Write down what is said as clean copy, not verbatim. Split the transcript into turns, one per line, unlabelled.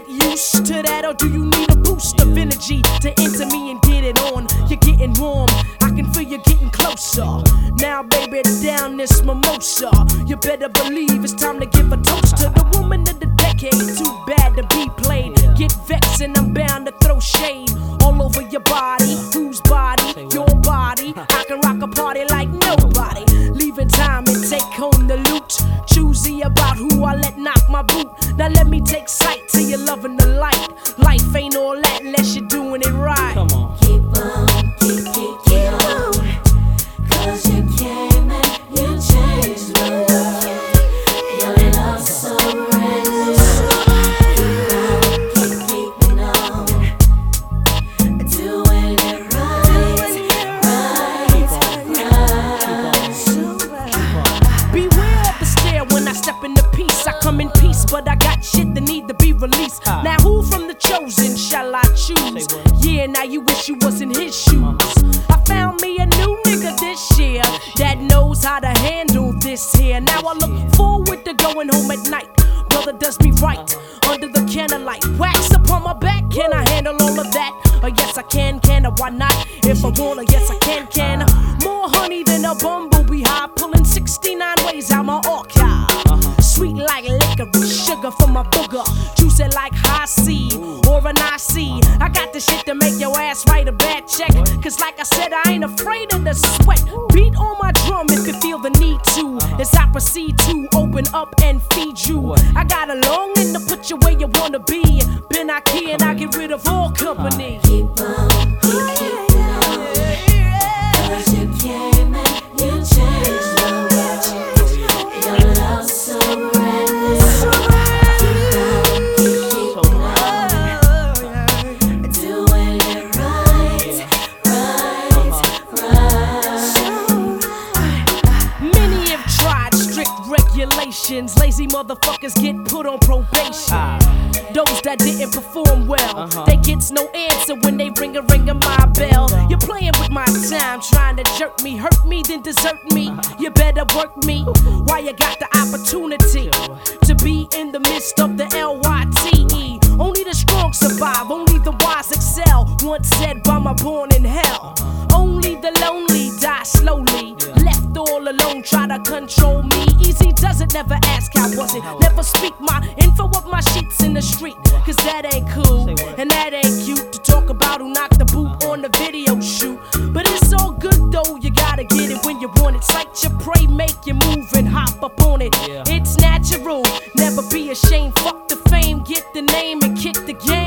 used to that, or do you need a boost of energy to enter me and get it on? You're getting warm, I can feel you getting closer. Now, baby, down this mimosa. You better believe it's time to give a toast to the woman of the decade. Too bad to be played. Get vexed and I'm bound to throw shade all over your body. Whose body? Your body. I can rock a party like nobody. Leaving time and take home the loot. Choosy about who I let knock my boot. Now let me take sight till you're loving the light. Life ain't all that unless you're doing it right.
Come on.
Keep on, keep on. 'Cause you came and you changed my world. Your love so reckless. Keep keeping on. Doing it right.
Beware of the stare when I step into peace. I come in peace, but I got shit that need to be released. Now who from the chosen shall I choose? Yeah, now you wish you was in his shoes. I found me a new nigga this year that knows how to handle this here. Now I look forward to going home at night. Brother does me right under the candlelight. Wax upon my back, can I handle all of that? Yes I can I? Why not? If I wanna, yes I can I? More honey than a bumblebee hive, pulling 69 ways out my archive. Sweet like licorice, sugar from my booger, juicy like high C or an IC. I got the shit to make your ass write a bad check. 'Cause like I said, I ain't afraid of the sweat. Beat on my drum if you feel the need to, as I proceed to open up and feed you. I got a longing to put you where you wanna be. Been Ikea and I get rid of all company.
Keep on, keep on. 'Cause you came and you changed my world. Your love so reckless. Keep on. Doing it right.
Many have tried strict regulations. Lazy motherfuckers get put on probation. Those that didn't perform well, they gets no answer when they ring a my bell. You're playing with my time, trying to jerk me, hurt me, then desert me. You better work me while you got the opportunity to be in the midst of the LYTE. Only the strong survive, only the wise excel. Once said by my born in hell. Only the lonely die slowly. Left all alone, try to control me. Easy does it, never ask how was it. Never speak my info of my sheets in the street. 'Cause that ain't cool, and that ain't cute to talk about who knocked the boot on the video shoot. But it's all good though, you gotta get it when you want it. Sight your prey, make you move and hop up on it. It's natural, never be ashamed. Fuck the fame, get the name and kick the game.